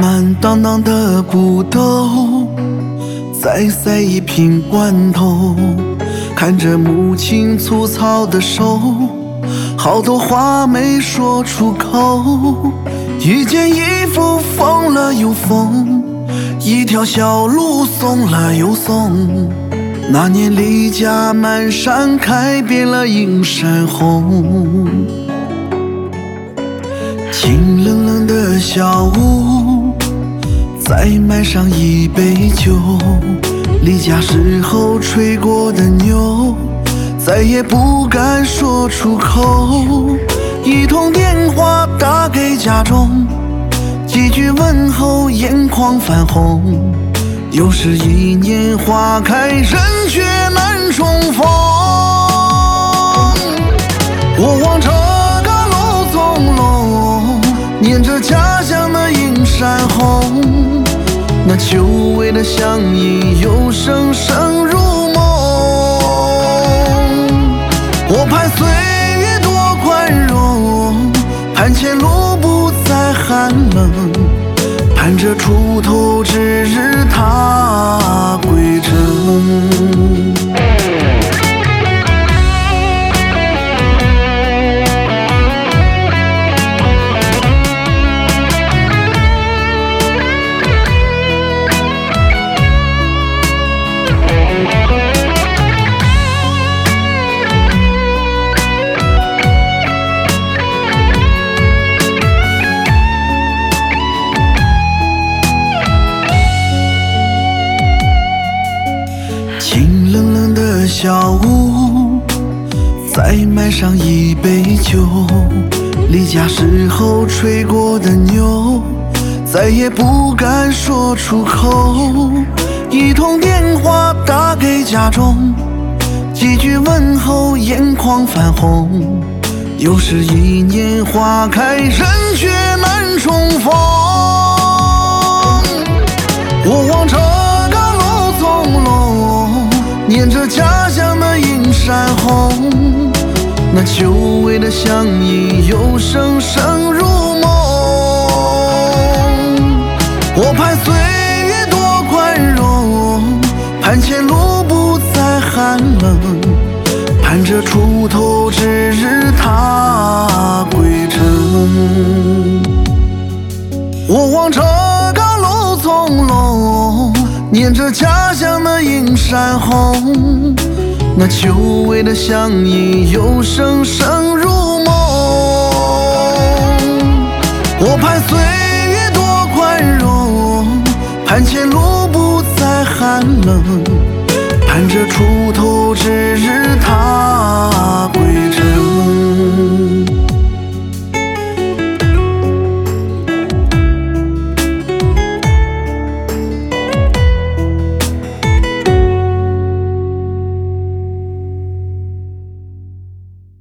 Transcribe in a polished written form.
满当当的布兜，再塞一瓶罐头，看着母亲粗糙的手，好多话没说出口。一件衣服缝了又缝，一条小路松了又松。那年离家满山开，遍了映山红。清冷冷的小屋，再买上一杯酒，离家时候吹过的牛，再也不敢说出口。一通电话打给家中，几句问候眼眶泛红。又是一年花开，人却难重逢。我望着个路从容，念着家乡的映山红。那久违的乡音又声声入梦。我盼岁月多宽容，盼前路不再寒冷，盼着出头之日他归程。清冷冷的小屋，再买上一杯酒，离家时候吹过的牛，再也不敢说出口。一通电话打给家中，几句问候眼眶泛红。又是一年花开，人却难重逢。我望着个路从容，念着家乡的映山红。那久违的乡音又声声入梦。我盼岁月多宽容，盼前路不再寒冷，盼着出头之日他归程。我望着个路从容，念着家乡的映山红。那久违的乡音又声声入梦。我盼岁月多宽容，盼前路不再寒冷，盼着出头之日他归程。